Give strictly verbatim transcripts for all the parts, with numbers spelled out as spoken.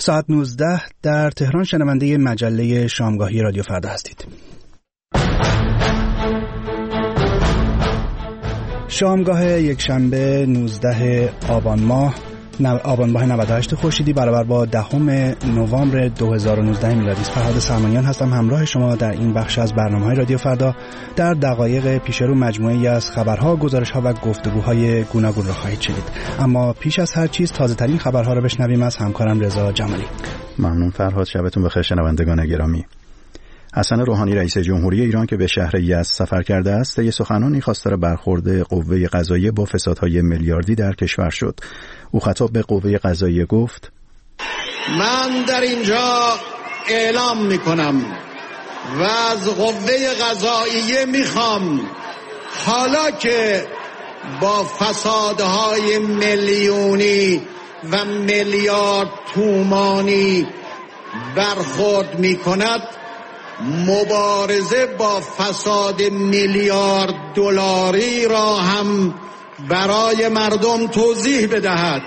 ساعت نوزده در تهران شنونده مجله شامگاهی رادیو فردا هستید. شامگاه یک شنبه نوزده آبان ماه آبان ماه نود و هشت خورشیدی برابر با دهم نوامبر دو هزار و نوزده میلادی است. فرهاد سرمانیان هستم همراه شما در این بخش از برنامه‌های رادیو فردا. در دقایق پیش رو مجموعه‌ای از خبرها، گزارش‌ها و گفتگوهای گوناگون را خواهید شنید. اما پیش از هر چیز تازه‌ترین خبرها را بشنویم از همکارم رضا جمالی. ممنون فرهاد، شبتون بخیر شنوندگان گرامی. حسن روحانی رئیس جمهوری ایران که به شهر یزد سفر کرده است، طی سخنانی خواستار برخورد قوه قضاییه با فسادهای میلیاردی در کشور شد. او خطاب به قوه قضاییه گفت: من در اینجا اعلام میکنم و از قوه قضاییه میخوام حالا که با فسادهای میلیونی و میلیارد تومانی برخورد میکند، مبارزه با فساد میلیارد دلاری را هم برای مردم توضیح بدهد.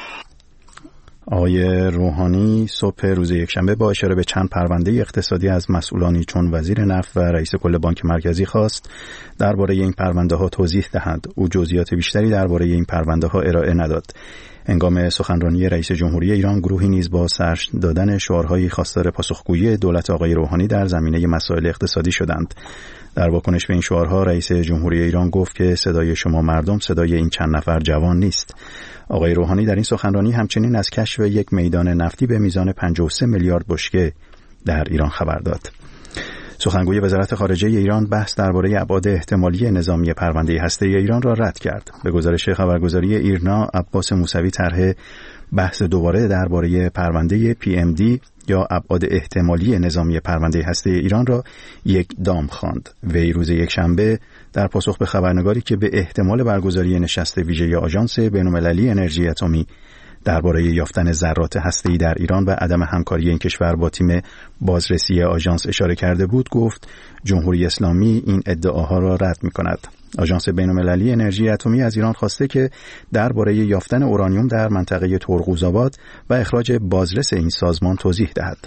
آقای روحانی صبح روز یکشنبه با اشاره به چند پرونده اقتصادی از مسئولانی چون وزیر نفت و رئیس کل بانک مرکزی خواست درباره این پرونده ها توضیح دهند. او جزئیات بیشتری درباره این پرونده ها ارائه نداد. هنگام سخنرانی رئیس جمهوری ایران، گروهی نیز با سر دادن شعارهای خواستار پاسخگویی دولت آقای روحانی در زمینه مسائل اقتصادی شدند. در واکنش به این شعارها رئیس جمهوری ایران گفت که صدای شما مردم صدای این چند نفر جوان نیست. آقای روحانی در این سخنرانی همچنین از کشف یک میدان نفتی به میزان پنجاه و سه میلیارد بشکه در ایران خبر داد. سخنگوی وزارت خارجه ایران بحث درباره ابعاد احتمالی نظامی پرونده هسته‌ای ایران را رد کرد. به گزارش خبرگزاری ایرنا، عباس موسوی طرح بحث دوباره درباره پرونده پی ام دی یا ابعاد احتمالی نظامی پرونده هسته ایران را یک دام خواند. وی روز یکشنبه در پاسخ به خبرنگاری که به احتمال برگزاری نشست ویژه آژانس بین‌المللی انرژی اتمی درباره یافتن ذرات هسته‌ای در ایران و عدم همکاری این کشور با تیم بازرسی آژانس اشاره کرده بود، گفت جمهوری اسلامی این ادعاها را رد می‌کند. آژانس بین‌المللی انرژی اتمی از ایران خواسته که درباره یافتن اورانیوم در منطقه ترقوزآباد و اخراج بازرس این سازمان توضیح دهد.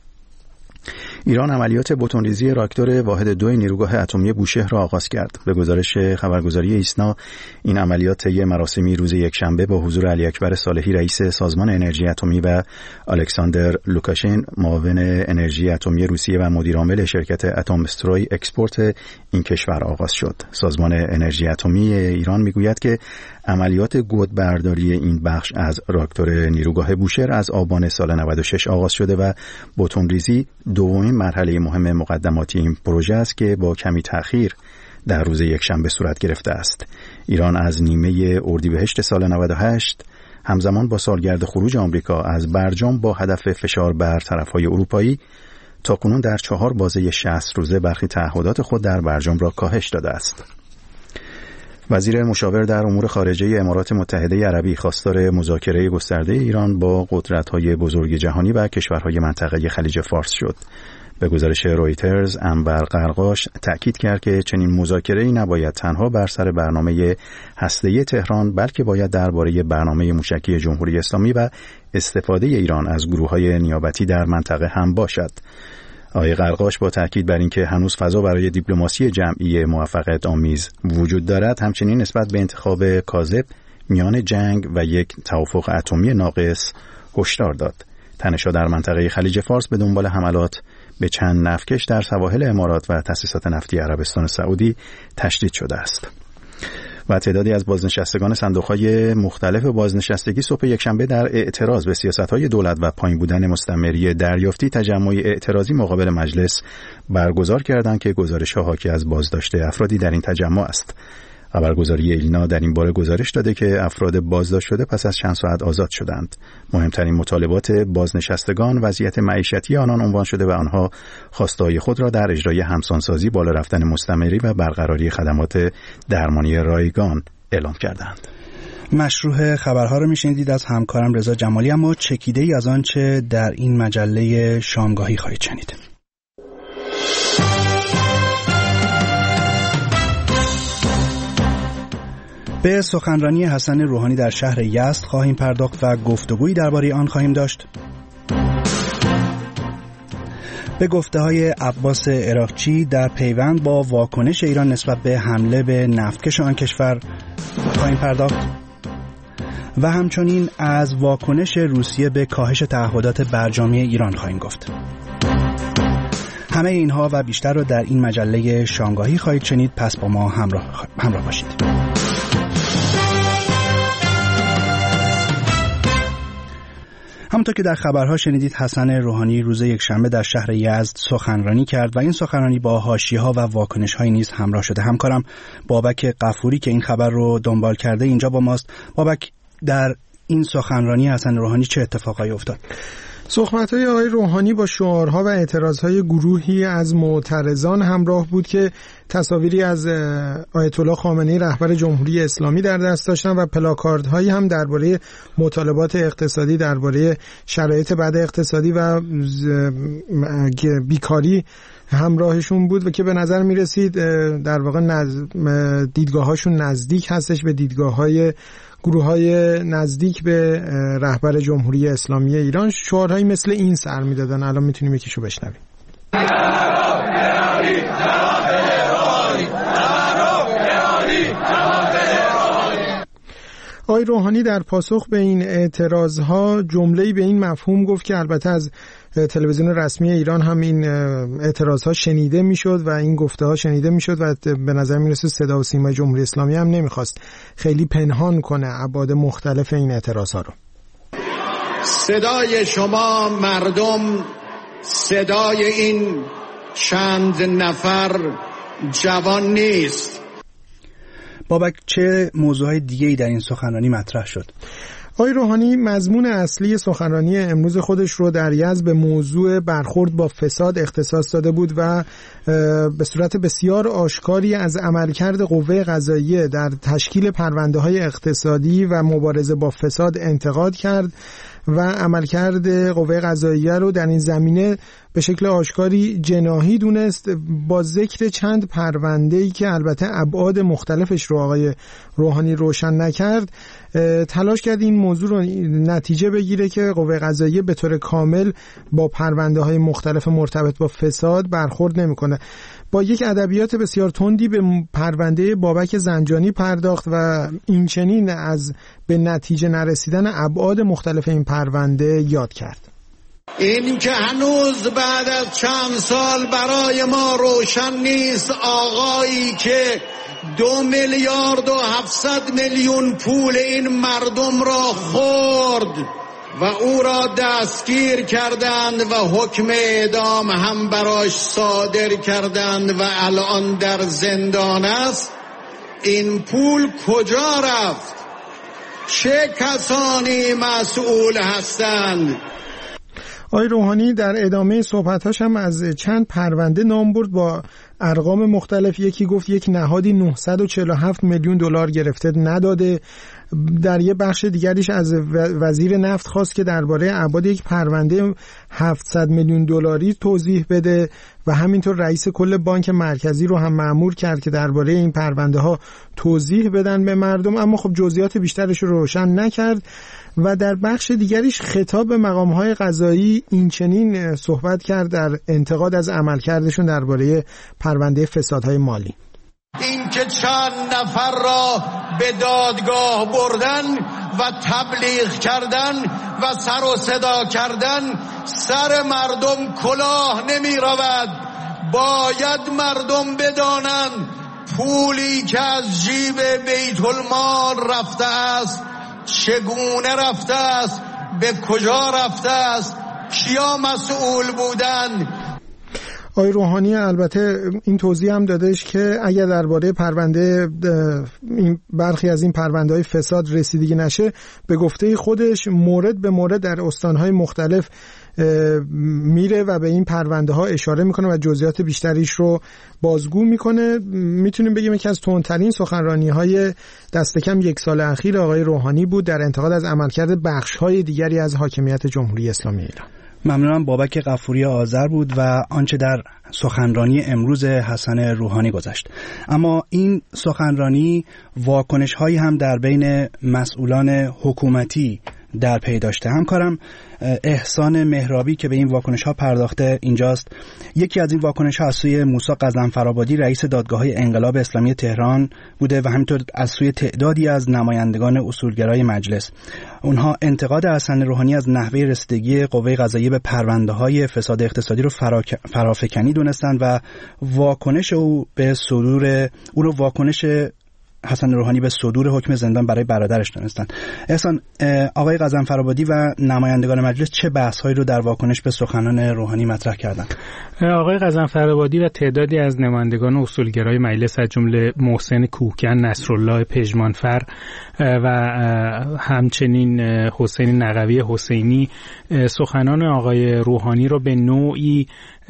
ایران عملیات بتون‌ریزی راکتور واحد دو نیروگاه اتمی بوشهر را آغاز کرد. به گزارش خبرگزاری ایسنا، این عملیات طی مراسمی روز یکشنبه با حضور علی اکبر صالحی رئیس سازمان انرژی اتمی و الکساندر لوکاشین معاون انرژی اتمی روسیه و مدیرعامل شرکت اتم‌استروی اکسپورت این کشور آغاز شد. سازمان انرژی اتمی ایران میگوید که عملیات گودبرداری این بخش از راکتور نیروگاه بوشهر از آبان سال نود و شش آغاز شده و بتون‌ریزی دومین مرحله مهم مقدماتی این پروژه است که با کمی تأخیر در روز یکشنبه صورت گرفته است. ایران از نیمه اردیبهشت سال نود و هشت همزمان با سالگرد خروج آمریکا از برجام با هدف فشار بر طرف‌های اروپایی تاکنون در چهار بازه شصت روزه برخی تعهدات خود در برجام را کاهش داده است. وزیر مشاور در امور خارجه امارات متحده عربی خواستار مذاکره گسترده ایران با قدرت‌های بزرگ جهانی و کشورهای منطقه خلیج فارس شد. به گزارش رویترز، انور قرقاش تأکید کرد که چنین مذاکره‌ای نباید تنها بر سر برنامه هسته‌ای تهران، بلکه باید درباره برنامه موشکی جمهوری اسلامی و استفاده ایران از گروه‌های نیابتی در منطقه هم باشد. آقای قرقاش با تاکید بر اینکه هنوز فضا برای دیپلماسی جمعی موفقیت آمیز وجود دارد، همچنین نسبت به انتخاب کاذب میان جنگ و یک توافق اتمی ناقص هشدار داد. تنش‌ها در منطقه خلیج فارس به دنبال حملات به چند نفتکش در سواحل امارات و تأسیسات نفتی عربستان سعودی تشدید شده است. و تعدادی از بازنشستگان صندوق‌های مختلف بازنشستگی صبح یکشنبه در اعتراض به سیاست‌های دولت و پایین بودن مستمری دریافتی تجمع اعتراضی مقابل مجلس برگزار کردند که گزارش‌ها حاکی از بازداشت افرادی در این تجمع است. خبرگزاری ایلنا در این باره گزارش داده که افراد بازداشت شده پس از چند ساعت آزاد شدند. مهمترین مطالبات بازنشستگان وضعیت معیشتی آنان عنوان شده و آنها خواسته‌های خود را در اجرای همسانسازی، بالا رفتن مستمری و برقراری خدمات درمانی رایگان اعلام کردند. مشروع خبرها رو میشنیدید از همکارم رضا جمالی، اما چکیده ای از آنچه در این مجله شامگاهی خواهید شنید. به سخنرانی حسن روحانی در شهر یزد خواهیم پرداخت و گفتگویی درباره آن خواهیم داشت. به گفته‌های عباس عراقچی در پیوند با واکنش ایران نسبت به حمله به نفتکش آن کشور خواهیم پرداخت و همچنین از واکنش روسیه به کاهش تعهدات برجامی ایران خواهیم گفت. همه اینها و بیشتر رو در این مجله شانگهایی خواهید شنید، پس با ما همراه, همراه باشید. همونطور که در خبرها شنیدید، حسن روحانی روز یکشنبه در شهر یزد سخنرانی کرد و این سخنرانی با حاشیه‌ها و واکنش‌های نیز همراه شده. همکارم بابک غفوری که این خبر رو دنبال کرده اینجا با ماست. بابک، در این سخنرانی حسن روحانی چه اتفاقایی افتاد؟ صحبت‌های آقای روحانی با شعارها و اعتراضهای گروهی از معترضان همراه بود که تصاویری از آیت الله خامنه‌ای رهبر جمهوری اسلامی در دست داشتن و پلاکاردهایی هم درباره مطالبات اقتصادی، درباره شرایط بد اقتصادی و بیکاری همراهشون بود و که به نظر می رسید در واقع نز... دیدگاهاشون نزدیک هستش به دیدگاه‌های گروه‌های نزدیک به رهبر جمهوری اسلامی ایران. شعارهایی مثل این سر می‌دادن. الان می‌تونیم یکیشو بشنویم. آقای روحانی در پاسخ به این اعتراضها جمله‌ای به این مفهوم گفت که البته از تلویزیون رسمی ایران هم این اعتراضها شنیده میشد و این گفته ها شنیده میشد و به نظر میرسه صدا و سیمای جمهوری اسلامی هم نمیخواست خیلی پنهان کنه ابعاد مختلف این اعتراضها رو. صدای شما مردم، صدای این چند نفر جوان نیست. بابک، چه موضوعهای دیگه‌ای در این سخنرانی مطرح شد؟ آقای روحانی مضمون اصلی سخنرانی امروز خودش رو در یزد به موضوع برخورد با فساد اختصاص داده بود و به صورت بسیار آشکاری از عملکرد قوه قضاییه در تشکیل پرونده‌های اقتصادی و مبارزه با فساد انتقاد کرد و عملکرد قوه قضاییه رو در این زمینه به شکل آشکاری جناحی دونست، با ذکر چند پرونده‌ای که البته ابعاد مختلفش رو آقای روحانی روشن نکرد، تلاش کرد این موضوع رو نتیجه بگیره که قوه قضاییه به طور کامل با پرونده‌های مختلف مرتبط با فساد برخورد نمی‌کنه. با یک ادبیات بسیار تندی به پرونده بابک زنجانی پرداخت و این چنین از به نتیجه نرسیدن ابعاد مختلف این پرونده یاد کرد. این که هنوز بعد از چند سال برای ما روشن نیست آقایی که دو میلیارد و هفتصد میلیون پول این مردم را خورد و او را دستگیر کردند و حکم اعدام هم براش صادر کردند و الان در زندان است، این پول کجا رفت؟ چه کسانی مسئول هستند؟ آقای روحانی در ادامه صحبتاش هم از چند پرونده نام برد با ارقام مختلف. یکی گفت یک نهادی نهصد و چهل و هفت میلیون دلار گرفته نداده. در یه بخش دیگریش از وزیر نفت خواست که درباره ابعاد یک پرونده هفتصد میلیون دلاری توضیح بده و همینطور رئیس کل بانک مرکزی رو هم مأمور کرد که درباره این پرونده ها توضیح بدن به مردم، اما خب جزئیات بیشترش رو روشن نکرد. و در بخش دیگریش خطاب به مقام‌های قضایی این چنین صحبت کرد در انتقاد از عملکردشون درباره پرونده فسادهای مالی. این که چند نفر را به دادگاه بردن و تبلیغ کردن و سر و صدا کردن، سر مردم کلاه نمی رود. باید مردم بدانند پولی که از جیب بیت المال رفته است چگونه رفته است، به کجا رفته است، کیا مسئول بودند. آقای روحانی البته این توضیح هم دادش که اگر درباره پرونده این برخی از این پرونده‌های فساد رسیدگی نشه، به گفته خودش مورد به مورد در استان‌های مختلف میره و به این پرونده ها اشاره میکنه و جزئیات بیشتریش رو بازگو میکنه. میتونیم بگیم یکی از تندترین سخنرانی های دست کم یک سال اخیر آقای روحانی بود در انتقاد از عملکرد بخش های دیگری از حاکمیت جمهوری اسلامی ایران. ممنونم. بابک غفوری آذر بود و آنچه در سخنرانی امروز حسن روحانی گذشت. اما این سخنرانی واکنش هایی هم در بین مسئولان حکومتی در پی داشته. همکارم احسان مهرابی که به این واکنش‌ها پرداخته اینجاست. یکی از این واکنش‌ها از سوی موسی غضنفرآبادی رئیس دادگاه‌های انقلاب اسلامی تهران بوده و همینطور از سوی تعدادی از نمایندگان اصولگرای مجلس. اونها انتقاد حسن روحانی از نحوه رسیدگی قوه قضاییه به پرونده‌های فساد اقتصادی رو فرافکنی دونستند و واکنش او به صدور او رو واکنش حسن روحانی به صدور حکم زندان برای برادرش دونستند. احسان، آقای غضنفرآبادی و نمایندگان مجلس چه بحث‌هایی رو در واکنش به سخنان روحانی مطرح کردند؟ آقای غضنفرآبادی و تعدادی از نمایندگان اصولگرای مجلس از جمله محسن کوهکن، نصرالله پژمانفر و همچنین حسین نقوی حسینی سخنان آقای روحانی رو به نوعی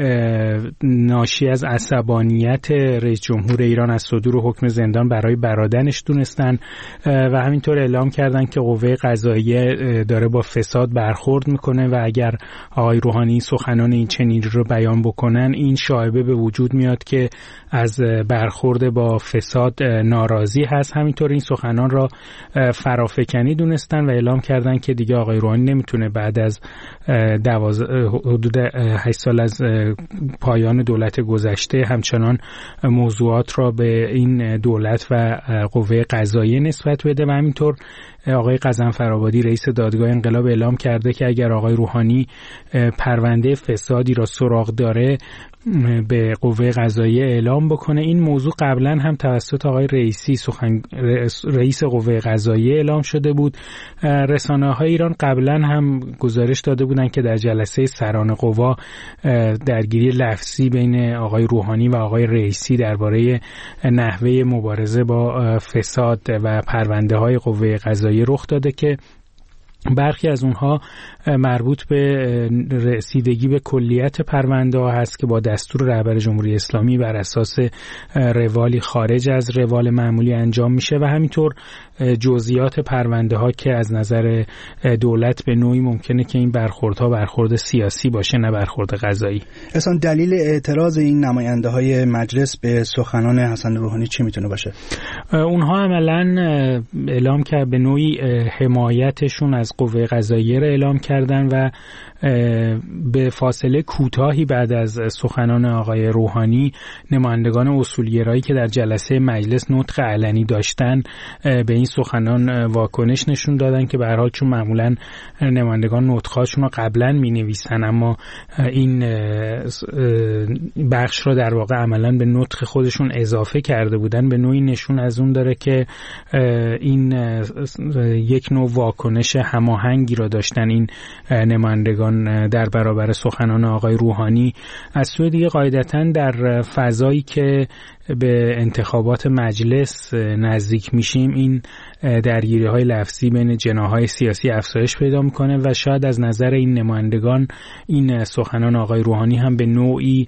ناشی از عصبانیت رئیس جمهور ایران از صدور حکم زندان برای برادرش دونستن و همینطور اعلام کردن که قوه قضاییه داره با فساد برخورد میکنه و اگر آقای روحانی سخنان این چنین رو بیان بکنن این شایبه به وجود میاد که از برخورد با فساد ناراضی هست. همینطور این سخنان را فرافکنی دونستن و اعلام کردن که دیگه آقای روحانی نمیتونه بعد از دواز... حدود هشت سال از پایان دولت گذشته همچنان موضوعات را به این دولت و قوه قضاییه نسبت بده و همینطور آقای غضنفرآبادی رئیس دادگاه انقلاب اعلام کرده که اگر آقای روحانی پرونده فسادی را سراغ داره به قوه قضاییه اعلام بکنه. این موضوع قبلا هم توسط آقای رئیسی سخن رئیس قوه قضاییه اعلام شده بود. رسانه‌های ایران قبلا هم گزارش داده بودند که در جلسه سران قوا درگیری لفظی بین آقای روحانی و آقای رئیسی درباره نحوه مبارزه با فساد و پرونده‌های قوه قضاییه رخ داده که برخی از اونها مربوط به رسیدگی به کلیت پرونده ها هست که با دستور رهبر جمهوری اسلامی بر اساس روالی خارج از روال معمولی انجام میشه و همینطور جزئیات پرونده ها که از نظر دولت به نوعی ممکنه که این برخوردها برخورد سیاسی باشه نه برخورد قضایی. اصلا دلیل اعتراض این نماینده های مجلس به سخنان حسن روحانی چی میتونه باشه؟ اونها عملاً اعلام کرد به نوعی حمایتشون از قوه قضاییه را اعلام کردن و به فاصله کوتاهی بعد از سخنان آقای روحانی نمایندگان اصولگرایی که در جلسه مجلس نطق علنی داشتن به این سخنان واکنش نشون دادن که به هر حال چون معمولا نمایندگان نطقاشون رو قبلا می‌نویسن اما این بخش رو در واقع عملا به نطق خودشون اضافه کرده بودن به نوعی نشون از اون داره که این یک نوع واکنش هماهنگی رو داشتن این نمایندگان در برابر سخنان آقای روحانی. از سوی دیگه قاعدتاً در فضایی که به انتخابات مجلس نزدیک میشیم این درگیری های لفظی بین جناح‌های سیاسی افزایش پیدا میکنه و شاید از نظر این نمایندگان این سخنان آقای روحانی هم به نوعی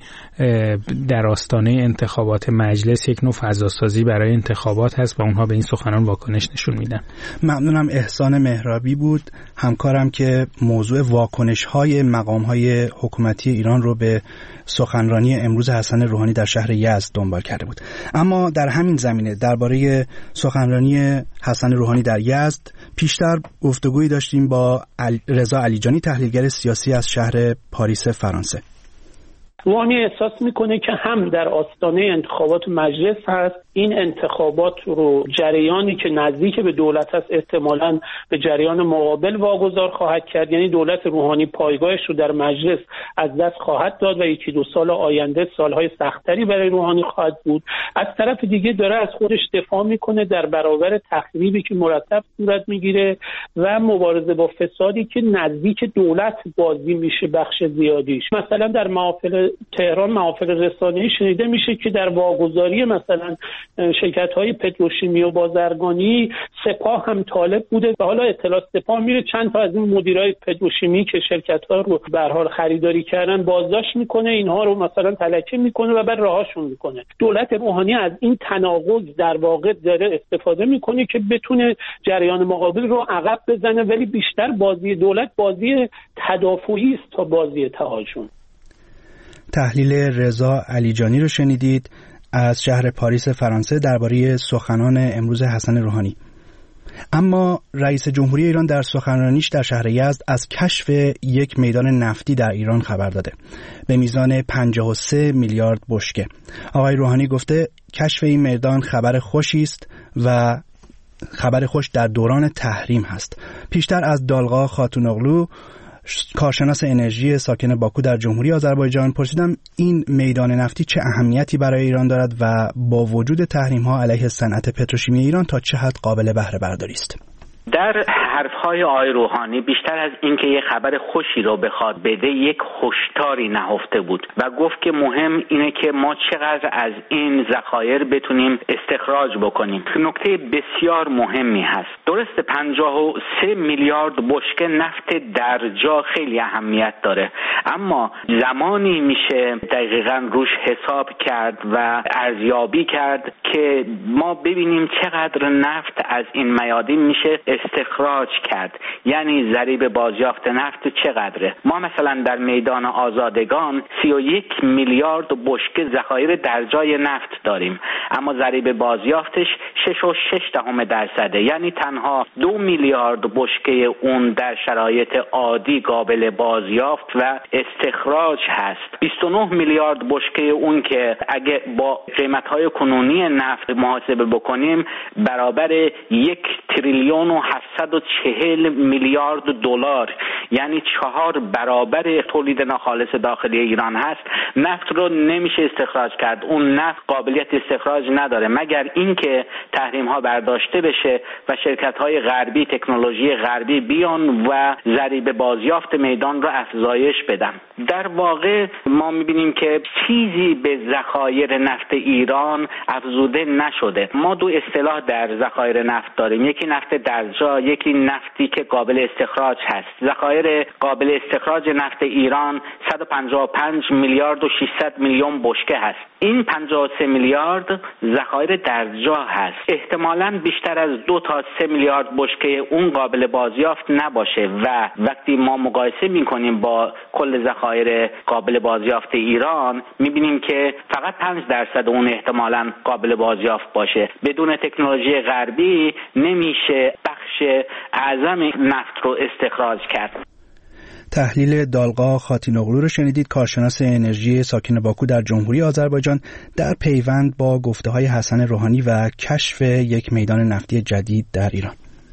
در آستانه انتخابات مجلس یک نوع فضاسازی برای انتخابات هست و اونها به این سخنان واکنش نشون میدن. ممنونم. احسان مهرابی بود همکارم که موضوع واکنش های مقام های حکومتی ایران رو به سخنرانی امروز حسن روحانی در شهر یزد دنبال کرده بود. اما در همین زمینه درباره سخنرانی حسن روحانی در یزد پیشتر گفتگویی داشتیم با رضا علیجانی تحلیلگر سیاسی از شهر پاریس فرانسه. روحانی احساس میکنه که هم در آستانه انتخابات مجلس هست، این انتخابات رو جریانی که نزدیک به دولت هست احتمالاً به جریان مقابل واگذار خواهد کرد، یعنی دولت روحانی پایگاهش رو در مجلس از دست خواهد داد و یکی دو سال آینده سالهای سختری برای روحانی خواهد بود. از طرف دیگه داره از خودش دفاع میکنه در برابر تخریبی که مرتب صورت میگیره و مبارزه با فسادی که نزدیک دولت بازی میشه بخش زیادیش. مثلا در محافل تهران محافل رسانه‌ای شنیده میشه که در واگذاری مثلا شرکت‌های پتروشیمی و بازرگانی سپاه هم طالب بوده و حالا اطلاع سپاه میره چند تا از این مدیرای پتروشیمی که شرکت‌ها رو به هر حال خریداری کردن بازداشت میکنه، اینها رو مثلا تلکه میکنه و بعد رهاشون میکنه. دولت روحانی از این تناقض در واقع داره استفاده میکنه که بتونه جریان مقابل رو عقب بزنه، ولی بیشتر بازی دولت بازی تدافعی است تا بازی تهاجم. تحلیل رضا علیجانی رو شنیدید از شهر پاریس فرانسه درباره سخنان امروز حسن روحانی. اما رئیس جمهوری ایران در سخنرانیش در شهر یزد از کشف یک میدان نفتی در ایران خبر داده به میزان پنجاه و سه میلیارد بشکه. آقای روحانی گفته کشف این میدان خبر خوشی است و خبر خوش در دوران تحریم هست. پیشتر از دالغا خاتونوغلو، کارشناس انرژی ساکن باکو در جمهوری آذربایجان، پرسیدم این میدان نفتی چه اهمیتی برای ایران دارد و با وجود تحریم‌ها علیه صنعت پتروشیمی ایران تا چه حد قابل بهره برداری است. در حرفهای آقای روحانی بیشتر از اینکه یک خبر خوشی رو بخواد بده، یک هشداری نهفته بود و گفت که مهم اینه که ما چقدر از این ذخایر بتونیم استخراج بکنیم. نکته بسیار مهمی هست. درسته پنجاه و سه میلیارد بشکه نفت در جا خیلی اهمیت داره، اما زمانی میشه دقیقاً روش حساب کرد و ارزیابی کرد که ما ببینیم چقدر نفت از این میادین میشه استخراج کرد، یعنی ضریب بازیافت نفت چقدره. ما مثلا در میدان آزادگان سی و یک میلیارد بشکه ذخایر در جای نفت داریم، اما ضریب بازیافتش شش و شش دهم درصده، یعنی تنها دو میلیارد بشکه اون در شرایط عادی قابل بازیافت و استخراج هست. بیست و نه میلیارد بشکه اون که اگه با قیمت‌های کنونی نفت محاسبه بکنیم برابر یک تریلیون و هفتصد و چهل میلیارد دلار، یعنی چهار برابر تولید ناخالص داخلی ایران هست. نفت رو نمیشه استخراج کرد، اون نفت قابلیت استخراج نداره مگر اینکه تحریم ها برداشته بشه و شرکت های غربی، تکنولوژی غربی بیان و ضریب بازیافت میدان رو افزایش بدن. در واقع ما میبینیم که چیزی به ذخایر نفت ایران افزوده نشده. ما دو اصطلاح در ذخایر نفت داریم، یکی نفت در جا، یکی نفتی که قابل استخراج هست. ذخایر قابل استخراج نفت ایران صد و پنجاه و پنج میلیارد و ششصد میلیون بشکه هست. این پنجاه و سه میلیارد ذخایر در جا هست. احتمالاً بیشتر از دو تا سه میلیارد بشکه اون قابل بازیافت نباشه و وقتی ما مقایسه میکنیم با کل ذخایر قابل بازیافت ایران میبینیم که فقط پنج درصد اون احتمالاً قابل بازیافت باشه. بدون تکنولوژی غربی نمیشه بخش اعظم نفت رو استخراج کرد. تحلیل دالغا خاتونوغلو رو شنیدید، کارشناس انرژی ساکن باکو در جمهوری آذربایجان، در پیوند با گفته‌های حسن روحانی و کشف یک میدان نفتی جدید در ایران.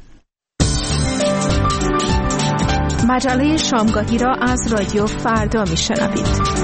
مجله شامگاهی را از رادیو فردا میشنوید.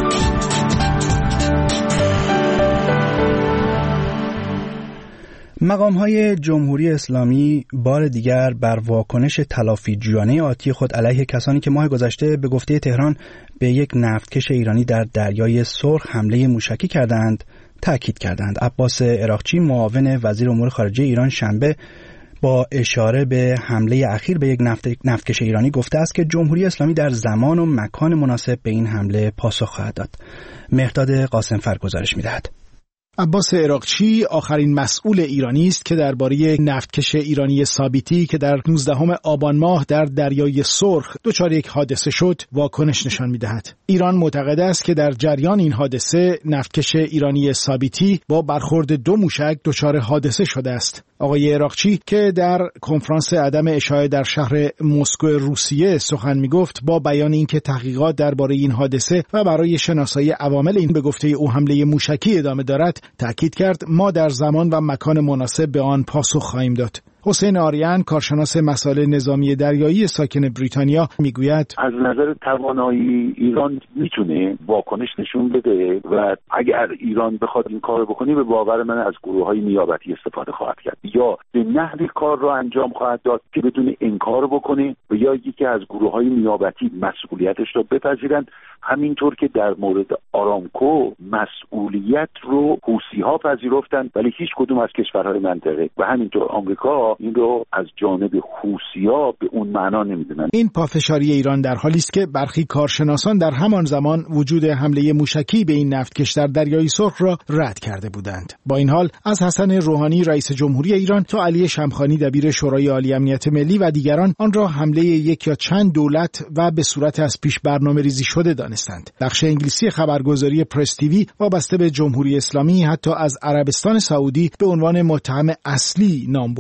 مقام‌های جمهوری اسلامی بار دیگر بر واکنش تلافیجویانه آتی خود علیه کسانی که ماه گذشته به گفته تهران به یک نفتکش ایرانی در دریای سرخ حمله موشکی کردند تأکید کردند. عباس عراقچی، معاون وزیر امور خارجه ایران، شنبه با اشاره به حمله اخیر به یک نفت نفتکش ایرانی گفته است که جمهوری اسلامی در زمان و مکان مناسب به این حمله پاسخ خواهد داد. مهرداد قاسمفر گزارش می‌دهد. عباس عراقچی آخرین مسئول ایرانی است که درباره نفتکش ایرانی ثابتی که در نوزدهم آبان ماه در دریای سرخ دچار یک حادثه شد واکنش نشان می‌دهد. ایران معتقد است که در جریان این حادثه نفتکش ایرانی ثابتی با برخورد دو موشک دچار حادثه شده است. آقای عراقچی که در کنفرانس عدم اشاعه در شهر مسکو روسیه سخن می‌گفت، با بیان اینکه تحقیقات درباره این حادثه و برای شناسایی عوامل این به گفته او حمله موشکی ادامه دارد، تأکید کرد ما در زمان و مکان مناسب به آن پاسخ خواهیم داد. حسین آریان، کارشناس مسائل نظامی دریایی ساکن بریتانیا، میگوید از نظر توانایی ایران میتونه واکنش نشون بده و اگر ایران بخواد این کار بکنه به باور من از گروه‌های نیابتی استفاده خواهد کرد، یا به نحوی کار رو انجام خواهد داد که بدون انکار بکنه و یا یکی از گروه‌های نیابتی مسئولیتش رو بپذیرند. همینطور که در مورد آرامکو مسئولیت رو حوثی‌ها پذیرفتند ولی هیچ کدوم از کشورهای منطقه و همینطور آمریکا این رو از جانب حوثی‌ها به اون معنا نمیدونن. این پافشاری ایران در حالی است که برخی کارشناسان در همان زمان وجود حمله موشکی به این نفتکش در دریای سرخ را رد کرده بودند. با این حال از حسن روحانی رئیس جمهوری ایران تا علی شمخانی دبیر شورای عالی امنیت ملی و دیگران آن را حمله یک یا چند دولت و به صورت از پیش برنامه‌ریزی شده دانستند. بخش انگلیسی خبرگزاری پرس تیوی وابسته به جمهوری اسلامی حتی از عربستان سعودی به عنوان متهم اصلی نام برد.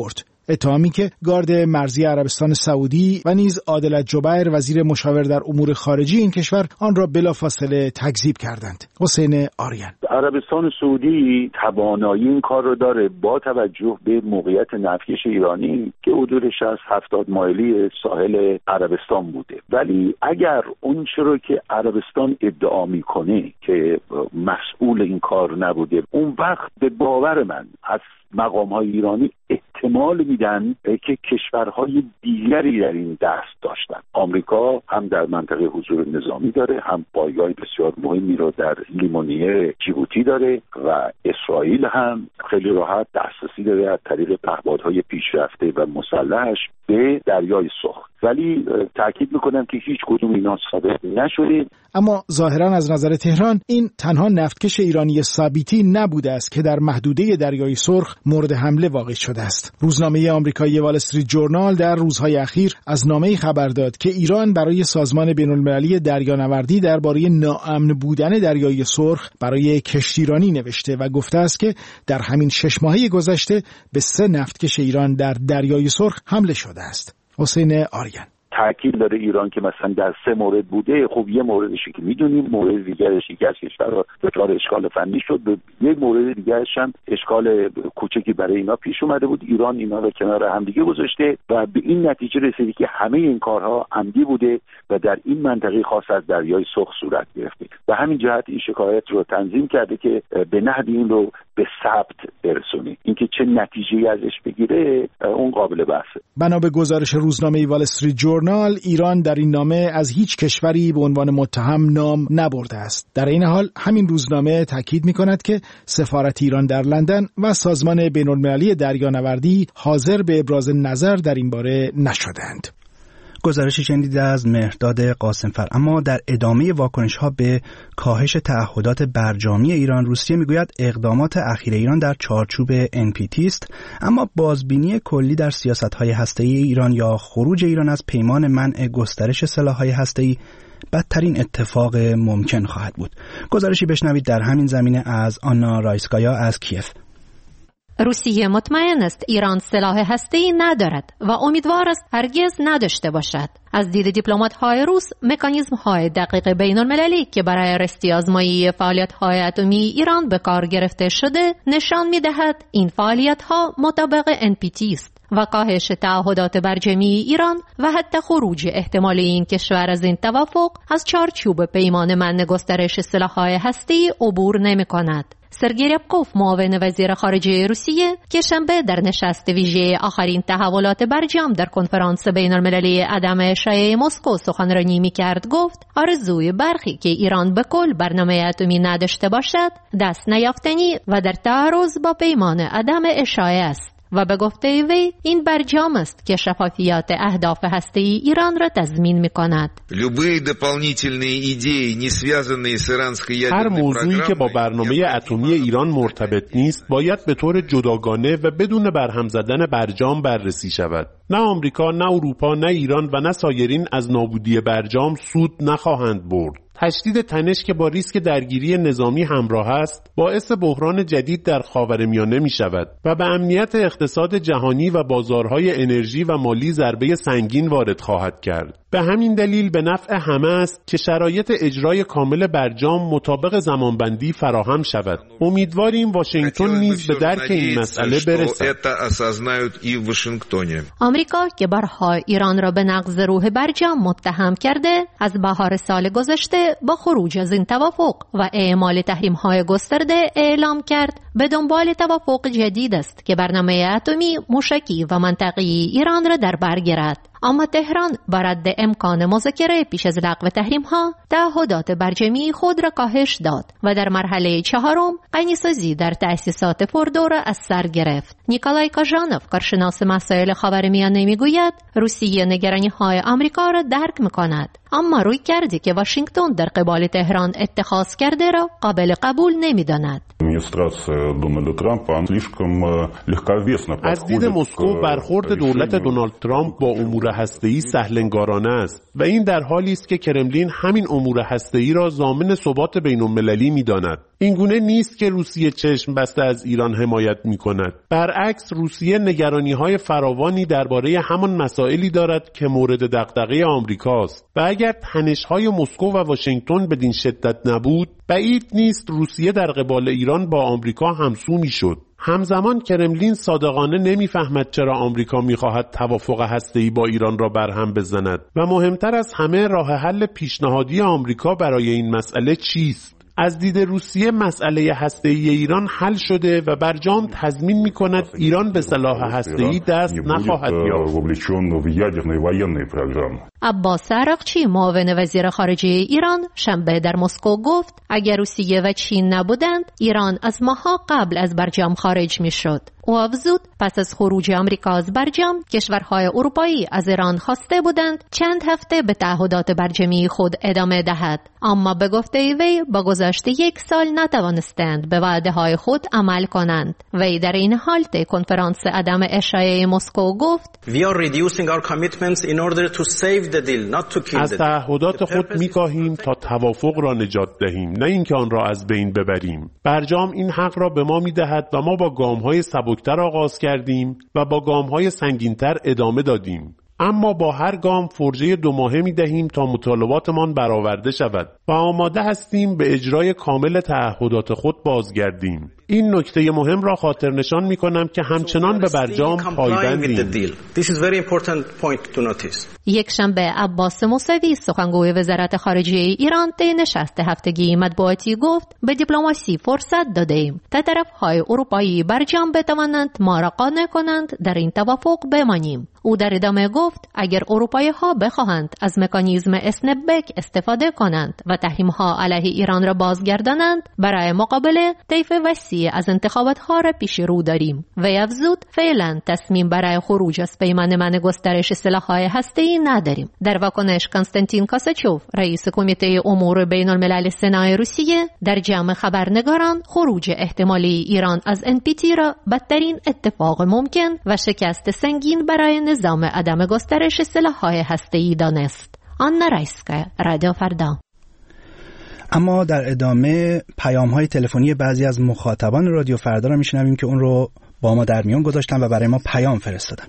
اتهامی که گارد مرزی عربستان سعودی و نیز عادل جبیر وزیر مشاور در امور خارجی این کشور آن را بلافاصله تکذیب کردند. حسین آریان: عربستان سعودی توانایی این کار رو داره با توجه به موقعیت نفتکش ایرانی که حدود شصت هفتاد مایلی ساحل عربستان بوده، ولی اگر اون چرا که عربستان ادعا میکنه که مسئول این کار نبوده، اون وقت به باور من از مقام‌های ایرانی احتمال میدن که کشورهای دیگری در این دست داشتن. آمریکا هم در منطقه حضور نظامی داره، هم پایگاه بسیار مهمی رو در لیمونیه جیبوتی داره و اسرائیل هم خیلی راحت دسترسی داره از طریق پهپادهای پیشرفته و مسلحش به دریای سرخ. ولی تاکید میکنم که هیچ کدوم اینا ثابت نشده. اما ظاهرا از نظر تهران این تنها نفتکش ایرانی ثابتی نبوده است که در محدوده دریای سرخ مورد حمله واقع شده است. روزنامه آمریکایی وال استریت جورنال در روزهای اخیر از نامه‌ای خبر داد که ایران برای سازمان بین‌المللی دریانوردی درباره ناامن بودن دریای سرخ برای کشتیرانی نوشته و گفته است که در همین شش ماهه گذشته به سه نفتکش ایران در دریای سرخ حمله شده است. حسین آریان: تأکید داره ایران که مثلا در سه مورد بوده. خب یه موردشی که میدونیم، مورد دیگرش یکی از کشورها دچار اشکال فنی شد، یک مورد دیگرش هم اشکال کوچکی برای اینا پیش اومده بود. ایران اینا رو کنار هم دیگه گذاشته و به این نتیجه رسیده که همه این کارها عمدی بوده و در این منطقه خاص از دریای سرخ صورت گرفته. و همین جهت این شکایت رو تنظیم کرده که به نحوی این رو به ثبت برسونه. اینکه چه نتیجه‌ای ازش بگیره اون قابل بحثه. بنا به گزارش روزنامه وال استریت جورنال، ایران در این نامه از هیچ کشوری به عنوان متهم نام نبرده است. در این حال همین روزنامه تاکید می‌کند که سفارت ایران در لندن و سازمان بین‌المللی دریانوردی حاضر به ابراز نظر در این باره نشدند. گزارشی شنیدید از مهرداد قاسمفر. اما در ادامه واکنش‌ها به کاهش تعهدات برجامی ایران، روسیه میگوید اقدامات اخیر ایران در چارچوب ان پی تی است، اما بازبینی کلی در سیاست‌های هسته‌ای ایران یا خروج ایران از پیمان منع گسترش سلاح‌های هسته‌ای بدترین اتفاق ممکن خواهد بود. گزارشی بشنوید در همین زمینه از آنا رایسکایا از کیف. روسیه مطمئن است ایران سلاح هسته‌ای ندارد و امیدوار است هرگز نداشته باشد. از دید دیپلمات‌های روس، مکانیزم‌های دقیق بین‌المللی که برای رستی آزمایی فعالیت‌های اتمی ایران به کار گرفته شده نشان می‌دهد این فعالیت‌ها مطابق ان پی تی است و کاهش تعهدات برجامی ایران و حتی خروج احتمالی این کشور از این توافق از چارچوب پیمان منع گسترش سلاح‌های هسته‌ای عبور نمی‌کند. سرگئی ریبکوف، معاون وزیر خارجه روسیه، که شنبه در نشست ویژه آخرین تحولات برجام در کنفرانس بین‌المللی عدم اشاعه مسکو سخنرانی می‌کرد، گفت آرزوی برخی که ایران به کل برنامه اتمی نداشته باشد دست نیافتنی و در تعارض با پیمان عدم اشاعه است و به گفته وی این برجام است که شفافیت اهداف هسته‌ای ایران را تضمین می‌کند. هر موضوعی که با برنامه اتمی ایران مرتبط نیست باید به طور جداگانه و بدون برهم زدن برجام بررسی شود. نه آمریکا، نه اروپا، نه ایران و نه سایرین از نابودی برجام سود نخواهند برد. تشدید تنش که با ریسک درگیری نظامی همراه است باعث بحران جدید در خاورمیانه می شود و به امنیت اقتصاد جهانی و بازارهای انرژی و مالی ضربه سنگین وارد خواهد کرد. به همین دلیل به نفع همه است که شرایط اجرای کامل برجام مطابق زمانبندی فراهم شود. امیدواریم واشنگتن نیز به درک این مسئله برسد. آمریکا که بارها ایران را به نقض روح برجام متهم کرده، از بهار سال گذشته با خروج از این توافق و اعمال تحریم‌های گسترده اعلام کرد به دنبال توافق جدید است که برنامه اتمی موشکی و منطقه‌ای ایران را در بر گیرد. اما تهران با رد امکان مذاکره پیش از لغو تحریم‌ها تعهدات برجامی خود را کاهش داد و در مرحله چهارم غنی‌سازی در تأسیسات فوردو را از سر گرفت. نیکولای کاژانوف، کارشناس مسائل خاورمیانه، میگوید روسیه نگرانی‌های آمریکا را درک می‌کند، اما روی کردی که واشنگتن در قبال تهران اتخاذ کرده را قابل قبول نمی‌داند. از دید مسکو برخورد دولت دونالد ترامپ با امور هسته‌ای سهلنگارانه است و این در حالی است که کرملین همین امور هسته‌ای را ضامن ثبات بین‌المللی می‌داند. اینگونه نیست که روسیه چشم بسته از ایران حمایت می‌کند. برعکس روسیه نگرانی‌های فراوانی درباره همان مسائلی دارد که مورد دغدغه آمریکاست و اگر تنش‌های مسکو و واشنگتن بدین شدت نبود، بعید نیست روسیه در قبال ایران با آمریکا همسو می‌شد. همزمان کرملین صادقانه نمیفهمد چرا آمریکا می‌خواهد توافق هسته‌ای با ایران را برهم بزند و مهمتر از همه راه حل پیشنهادی آمریکا برای این مسئله چیست. از دید روسیه مسئله هسته‌ای ایران حل شده و برجام تضمین می‌کند ایران به سلاح هسته‌ای دست نخواهد یافت. عباس عراقچی معاون وزیر خارجه ایران شنبه در مسکو گفت اگر روسیه و چین نبودند ایران از ماه‌ها قبل از برجام خارج می‌شد. او افزود پس از خروج آمریکا از برجام کشورهای اروپایی از ایران خواسته بودند چند هفته به تعهدات برجامی خود ادامه دهد، اما به گفته وی با گذشت یک سال نتوانستند به وعده های خود عمل کنند. وی در این حال طی کنفرانس عدم اشاعه مسکو گفت از تعهدات خود می‌کاهیم تا توافق را نجات دهیم، نه اینکه آن را از بین ببریم. برجام این حق را به ما می‌دهد و ما با گام‌های سبکتر آغاز کردیم و با گام‌های سنگین‌تر ادامه دادیم، اما با هر گام فرجه دو ماهه می‌دهیم تا مطالباتمان برآورده شود و آماده هستیم به اجرای کامل تعهدات خود بازگردیم. این نکته مهم را خاطر نشان می‌کنم که همچنان به برجام پایبندیم. یک شنبه عباس موسوی سخنگوی وزارت خارجه ایران طی نشست هفتگی مطبوعاتی گفت به دیپلماسی فرصت دادیم تا طرف‌های اروپایی برجام بتوانند ما را قانع کنند در این توافق بمانیم. او در ادامه گفت اگر اروپایی‌ها بخواهند از مکانیزم اسنپبک استفاده کنند و تحریم‌ها علیه ایران را بازگردانند، برای مقابله طیف وسیع از انتخابات‌ها را پیش رو داریم. و افزود فعلا تصمیم برای خروج از پیمان من گسترش سلاح‌های هسته‌ای نداریم. در واکنش کنستانتین کاساچوف رئیس کمیته امور بین‌الملل سنا روسیه در جمع خبرنگاران خروج احتمالی ایران از ان پی تی را بدترین اتفاق ممکن و شکست سنگین برای نظام عدم گسترش سلاح‌های هسته‌ای دانست. آنا رایسکا، رادیو فردا. اما در ادامه پیام‌های تلفنی بعضی از مخاطبان رادیو فردا را میشنویم که اون رو با ما در میون گذاشتن و برای ما پیام فرستادن.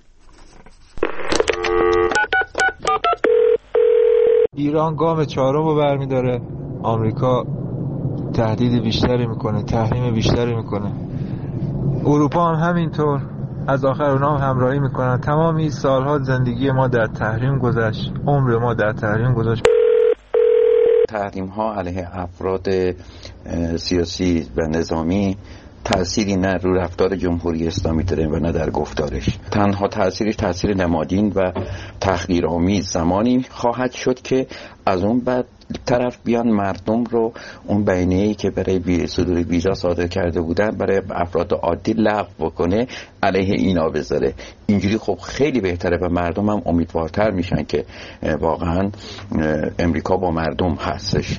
ایران گام چهارم رو برمیداره، آمریکا تهدید بیشتری میکنه، تحریم بیشتری میکنه، اروپا هم همینطور، از آخر اونا هم همراهی میکنن. تمامی سالها زندگی ما در تحریم گذشت، عمر ما در تحریم گذشت. تحریم ها علیه افراد سیاسی و نظامی تأثیری نه رو رفتار جمهوری اسلامی داره و نه در گفتارش. تنها تأثیرش تأثیر نمادین و تحقیرآمیز زمانی خواهد شد که از اون بعد طرف بیان مردم رو اون بیانیه‌ای که برای صدور ویزا صادر کرده بودن برای افراد عادی لغو بکنه، علیه اینا بذاره. اینجوری خب خیلی بهتره و مردم هم امیدوارتر میشن که واقعا امریکا با مردم هستش.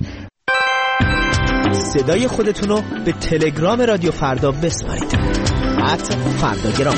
صدای خودتون رو به تلگرام رادیو فردا بسپارید. ات فرداگرام.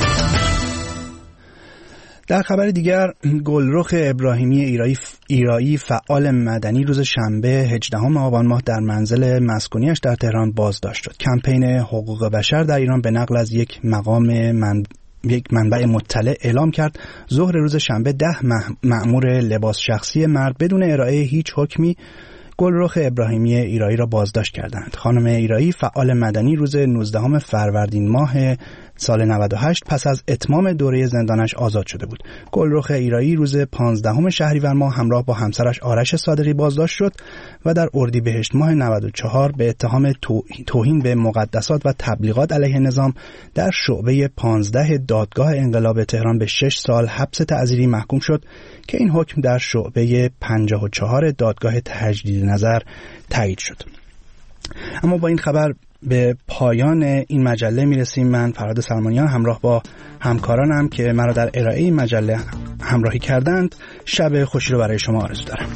در خبر دیگر، گلرخ ابراهیمی ایرایی ایرایی فعال مدنی روز شنبه هجدهم آبان ماه در منزل مسکونیش در تهران بازداشت شد. کمپین حقوق بشر در ایران به نقل از یک مقام من یک منبع مطلع اعلام کرد ظهر روز شنبه ده مأمور لباس شخصی مرد بدون ارائه هیچ حکمی گلرخ ابراهیمی ایرایی را بازداشت کردند. خانم ایرایی فعال مدنی روز نوزدهم فروردین ماه سال نود و هشت پس از اتمام دوره زندانش آزاد شده بود. گلرخ ایرایی روز پانزدهم شهریور ماه همراه با همسرش آرش صادقی بازداشت شد و در اردیبهشت ماه نود و چهار به اتهام توهین به مقدسات و تبلیغات علیه نظام در شعبه پانزده دادگاه انقلاب تهران به شش سال حبس تعزیری محکوم شد که این حکم در شعبه پنجاه و چهار دادگاه تجدید نظر تایید شد. اما با این خبر به پایان این مجله میرسیم. من فرهاد سلمانیان همراه با همکارانم که مرا در ارائه این مجله همراهی کردند شب خوشی رو برای شما آرزو دارم.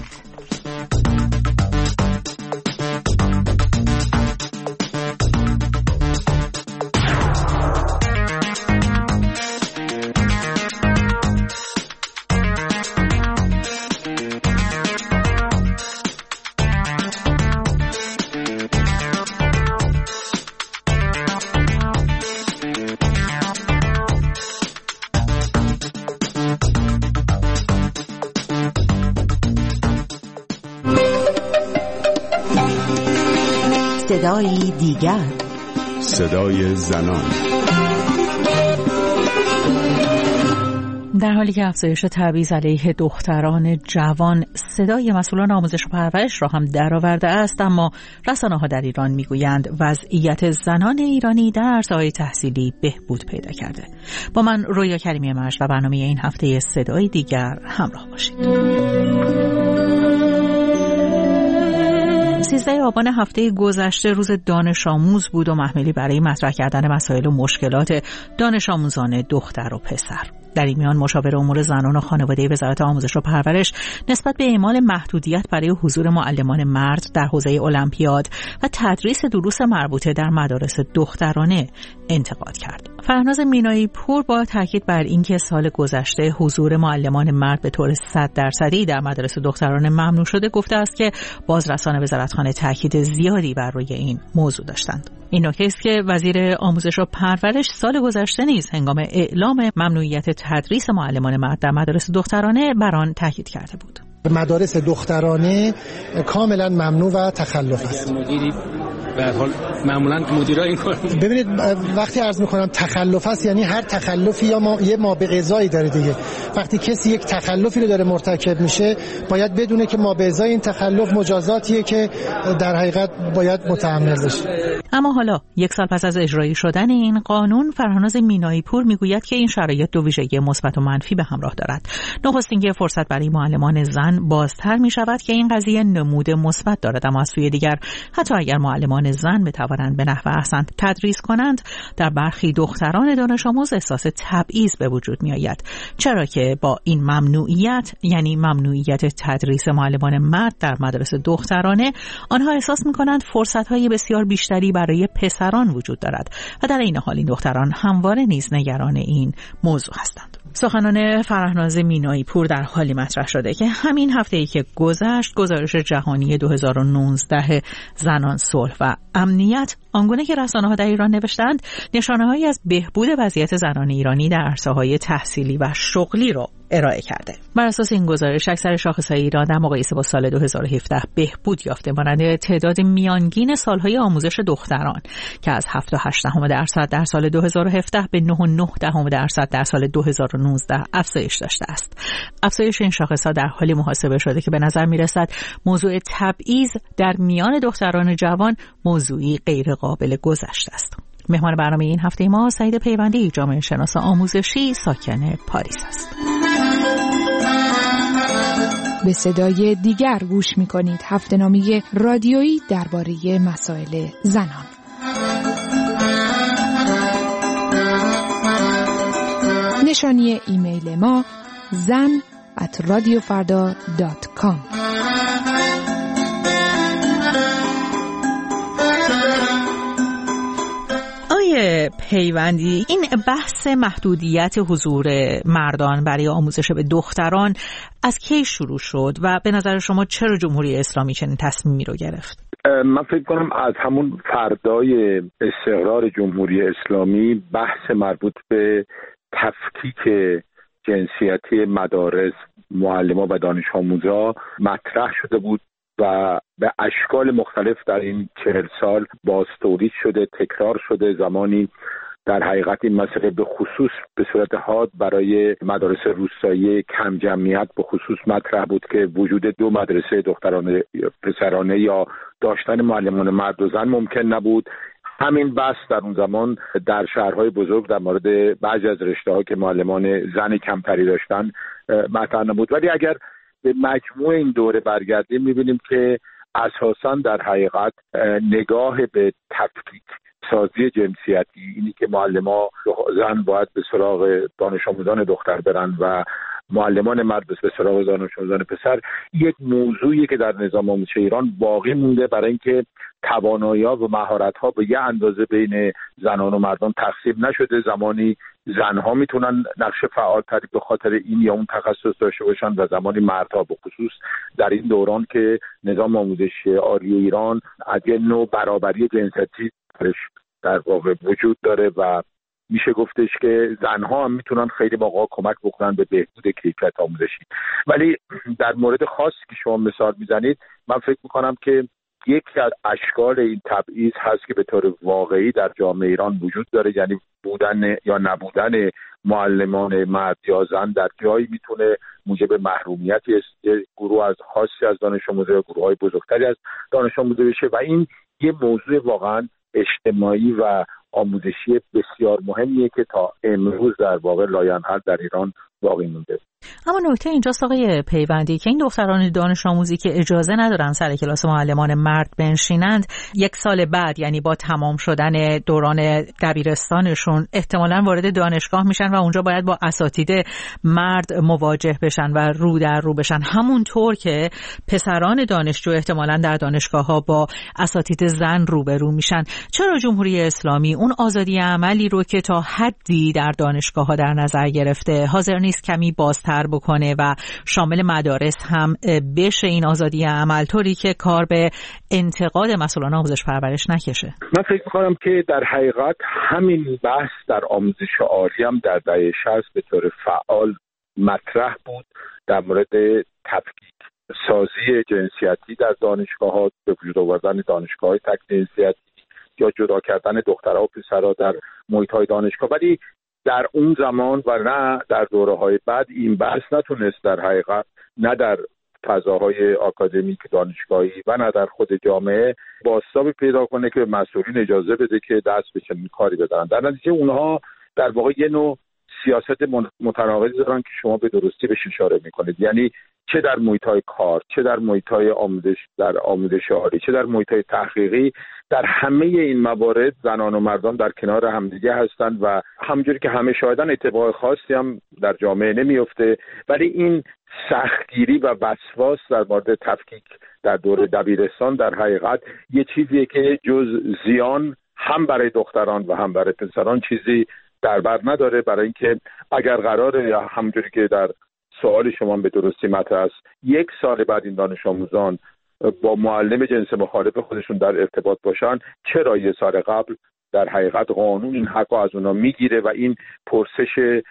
صدای دیگر، صدای زنان. در حالی که افزایش تبعیض علیه دختران جوان صدای مسئولان آموزش و پرورش را هم درآورده است، اما رسانه‌ها در ایران میگویند وضعیت زنان ایرانی در عرصه‌های تحصیلی بهبود پیدا کرده. با من رویا کریمی مرج و برنامه این هفته صدای دیگر همراه باشید. سیزده آبان هفته گذشته روز دانش آموز بود و محملی برای مطرح کردن مسائل و مشکلات دانش آموزان دختر و پسر. در این میان مشاور امور زنان و خانواده وزارت آموزش و پرورش نسبت به اعمال محدودیت برای حضور معلمان مرد در حوزه المپیاد و تدریس دروس مربوطه در مدارس دخترانه انتقاد کرد. فرهناز مینایی پور با تاکید بر اینکه سال گذشته حضور معلمان مرد به طور صد درصدی در مدارس دخترانه ممنوع شده، گفته است که بازرسان وزارتخانه تاکید زیادی بر روی این موضوع داشتند. این نکته است که وزیر آموزش و پرورش سال گذشته نیز هنگام اعلام ممنوعیت تدریس معلمان مرد در مدارس دخترانه بر آن تاکید کرده بود. مدارس دخترانه کاملا ممنوع و تخلف است. مدیری به هر حال معمولا مدیرا این کار ببینید، وقتی عرض می‌کنم تخلف است یعنی هر تخلفی یا ما یه مابقضایی داره دیگه. وقتی کسی یک تخلفی رو داره مرتکب میشه، باید بدونه که مابقضای این تخلف مجازاتیه که در حقیقت باید متحمل بشه. اما حالا یک سال پس از اجرایی شدن این قانون، فرهناز مینایی پور میگوید که این شرایط دو ویژگی مثبت و منفی به همراه دارد. نخست اینکه فرصت برای معلمان زن بازتر می شود که این قضیه نمود مثبت دارد، اما از سوی دیگر حتی اگر معلمان زن بتوانند به نحو احسن تدریس کنند، در برخی دختران دانش آموز احساس تبعیض به وجود می آید، چرا که با این ممنوعیت، یعنی ممنوعیت تدریس معلمان مرد در مدارس دخترانه، آنها احساس می کنند فرصت های بسیار بیشتری برای پسران وجود دارد و در این حال این دختران همواره نیز نگران این موضوع هستند. سخنان فرهناز مینایی پور در حالی مطرح شده که همین هفته‌ای که گذشت، گزارش جهانی دو هزار و نوزده زنان، صلح و امنیت آنگونه که رسانه‌ها در ایران نوشتند، نشانه‌هایی از بهبود وضعیت زنان ایرانی در عرصه‌های تحصیلی و شغلی را ارائه کرده. بر اساس این گزارش، اکثر شاخص‌های ایران در مقایسه با سال دو هزار و هفده بهبود یافته، مانند تعداد میانگین سالهای آموزش دختران که از هفت و هشت دهم درصد در سال دو هزار و هفده به نه و نه دهم درصد در سال دو هزار و نوزده افزایش داشته است. افزایش این شاخص‌ها در حالی محاسبه شده که به نظر می‌رسد موضوع تبعیض در میان دختران جوان موضوعی غیر قابل گذشته است. مهمان برنامه این هفته ما سعید پیوندی، جامعه شناس آموزشی ساکن پاریس است. به صدای دیگر گوش می‌کنید، هفته‌نامه رادیویی درباره مسائل زنان. نشانی ایمیل ما زن ات رادیو فردا دات کام. آقای پیوندی، این بحث محدودیت حضور مردان برای آموزش به دختران از کی شروع شد و به نظر شما چرا جمهوری اسلامی چنین تصمیمی رو گرفت؟ من فکر کنم از همون فردای استقرار جمهوری اسلامی بحث مربوط به تفکیک جنسیتی مدارس، معلمان و دانش آموزا مطرح شده بود و به اشکال مختلف در این چهل سال باز تولید شده، تکرار شده. زمانی در حقیقت این مسئله به خصوص به صورت حاد برای مدارس روستایی کم جمعیت به خصوص مطرح بود که وجود دو مدرسه دخترانه پسرانه یا داشتن معلمان مرد و زن ممکن نبود. همین بحث در اون زمان در شهرهای بزرگ در مورد بعضی از رشته‌ها که معلمان زن کمتری داشتن مطرح نبود. ولی اگر به مجموع این دوره برگردیم می‌بینیم که اساساً در حقیقت نگاه به تفکیک سازی جنسیتی، اینی که معلما زن باید به سراغ دانش آموزان دختر برن و معلمان مرد به سراغ دانش آموزان پسر، یک موضوعی که در نظام آموزش ایران باقی مونده برای اینکه توانایی‌ها و مهارت‌ها به یه اندازه بین زنان و مردان تقسیم نشده. زمانی زنها میتونن نقش فعالتری به خاطر این یا اون تخصص داشته باشن و زمانی مردها، به خصوص در این دوران که نظام آموزشی عالی ایران از یه نوع برابری جنسیتی در واقع وجود داره و میشه گفتش که زنها هم میتونن خیلی موقع کمک بکنن به بهبود کیفیت آموزشی. ولی در مورد خاص که شما مثال میزنید، من فکر میکنم که یکی از اشکال این تبعیض هست که به طور واقعی در جامعه ایران وجود داره، یعنی بودن یا نبودن معلمان مرد یا زن در جایی میتونه موجب محرومیت گروه از خاصی از دانش آموزا یا گروه‌های بزرگتری از دانش آموزا بشه و این یه موضوع واقعا اجتماعی و آموزشی بسیار مهمیه که تا امروز در واقع لاینحل در ایران باقی مونده. اما نکته اینجاست آقای پیوندی که این دختران دانش آموزی که اجازه ندارن سر کلاس معلمان مرد بنشینند، یک سال بعد یعنی با تمام شدن دوران دبیرستانشون احتمالاً وارد دانشگاه میشن و اونجا باید با اساتید مرد مواجه بشن و رو در رو بشن، همونطور که پسران دانشجو احتمالاً در دانشگاه‌ها با اساتید زن روبرو میشن. چرا جمهوری اسلامی اون آزادی عملی رو که تا حدی در دانشگاه‌ها در نظر گرفته حاضر نیست کمی بازتر بکنه و شامل مدارس هم بشه این آزادی عمل، طوری که کار به انتقاد مسئولان آموزش پرورش نکشه؟ من فکر می‌کنم که در حقیقت همین بحث در آموزش عالی هم در دهه شصت به طور فعال مطرح بود، در مورد تفکیک سازی جنسیتی در دانشگاه‌ها، به وجود آوردن دانشگاه‌های تک جنسیتی یا جدا کردن دخترها و پسرها در محیط‌های دانشگاه. ولی در اون زمان و نه در دوره‌های بعد این بحث نتونست در حقیقت نه در فضاهای آکادمیک دانشگاهی و نه در خود جامعه بازتابی پیدا کنه که مسئولین اجازه بده که دست به چنین کاری بدن. در نتیجه اونها در واقع یه نوع سیاست متناقضی دارن که شما به درستی بهش اشاره میکنید، یعنی چه در محیط‌های کار، چه در محیط‌های آموزش، در آموزش عالی، چه در محیط‌های تحقیقی، در همه این موارد زنان و مردان در کنار همدیگه هستند و همونجوری که همه شاهدن اتفاق خاصی هم در جامعه نمیفته. ولی این سختگیری و وسواس در مورد تفکیک در دوره دبیرستان در حقیقت یه چیزیه که جز زیان هم برای دختران و هم برای پسران چیزی در بر نداره، برای اینکه اگر قراره همونجوری که در سوال شما به درستی مطرح است یک سال بعد این دانش آموزان با معلم جنس مخالف خودشون در ارتباط باشن، چرا یه سال قبل در حقیقت قانون این حق از اونا میگیره و این پرسش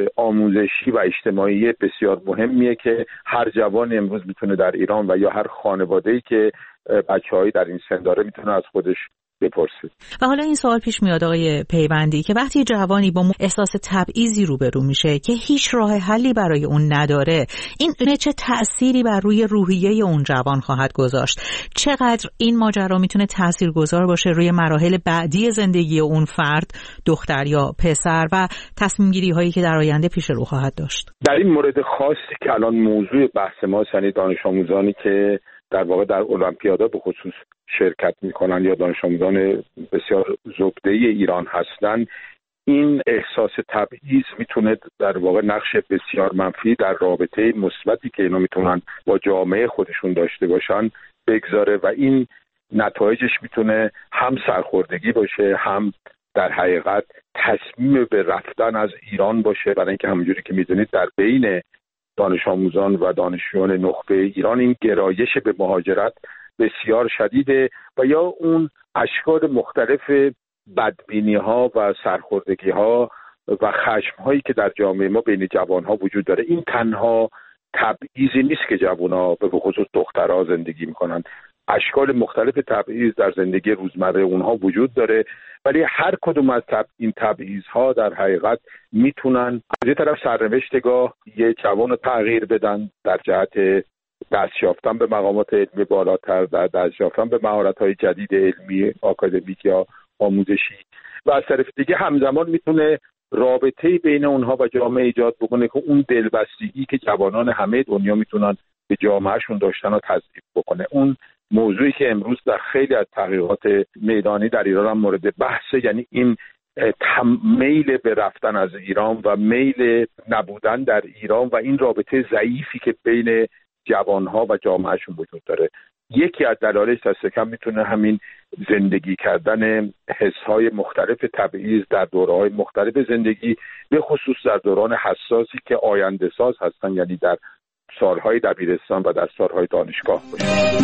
آموزشی و اجتماعی بسیار مهمیه که هر جوان امروز میتونه در ایران و یا هر خانواده‌ای که بچه‌هایی در این سن داره میتونه از خودش بپرسید. و حالا این سوال پیش میاد آقای پیوندی که وقتی جوانی با احساس تبعیضی روبرو میشه که هیچ راه حلی برای اون نداره، این چه تأثیری بر روی روحیه اون جوان خواهد گذاشت؟ چقدر این ماجرا میتونه تاثیرگذار باشه روی مراحل بعدی زندگی اون فرد، دختر یا پسر، و تصمیم گیری هایی که در آینده پیش رو خواهد داشت؟ در این مورد خاصی که الان موضوع بحث ما یعنی دانش آموزانی که در واقع در المپیادا به خصوص شرکت میکنن یا دانش آموزان بسیار زبده ایران هستند، این احساس تبعیض میتونه در واقع نقش بسیار منفی در رابطه مثبتی که اینا میتونن با جامعه خودشون داشته باشن بگذاره و این نتایجش میتونه هم سرخوردگی باشه، هم در حقیقت تصمیم به رفتن از ایران باشه، برای اینکه همونجوری که میدونید در بین دانش آموزان و دانشجویان نخبه ایران این گرایش به مهاجرت بسیار شدیده و یا اون اشکال مختلف بدبینی ها و سرخوردگی ها و خشم هایی که در جامعه ما بین جوان ها وجود داره. این تنها تبعیضی نیست که جوان ها به خصوص دخترها زندگی میکنن، اشکال مختلف تبعیض در زندگی روزمره اونها وجود داره، ولی هر کدوم از تب... این تبعیض ها در حقیقت میتونن از یه طرف سرنوشتگاه یه جوان رو تغییر بدن در جهت دست یافتن به مقامات علمی بالاتر، در دست یافتن به مهارت‌های جدید علمی، آکادمیک یا آموزشی، و از طرف دیگه همزمان میتونه رابطه‌ای بین اونها و جامعه ایجاد بکنه که اون دلبستگی که جوانان همه دنیا میتونن به جامعهشون داشتن رو تضعیف بکنه. اون موضوعی که امروز در خیلی از تحقیقات میدانی در ایران هم مورد بحثه، یعنی این میل به رفتن از ایران و میل نبودن در ایران و این رابطه ضعیفی که بین جوانها و جامعهشون وجود داره. یکی از دلایلش دست کم میتونه همین زندگی کردن حسهای مختلف تبعیض در دوره‌های مختلف زندگی، به خصوص در دوران حساسی که آینده ساز هستن، یعنی در سالهای دبیرستان و در سالهای دانشگاه باشه.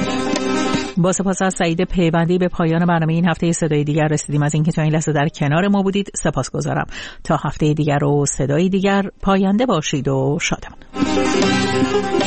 با سپاس از سعید پیوندی به پایان برنامه این هفته صدای دیگر رسیدیم. از اینکه تا این لحظه در کنار ما بودید سپاسگزارم. تا هفته دیگر و صدای دیگر پاینده باشید و شادمان.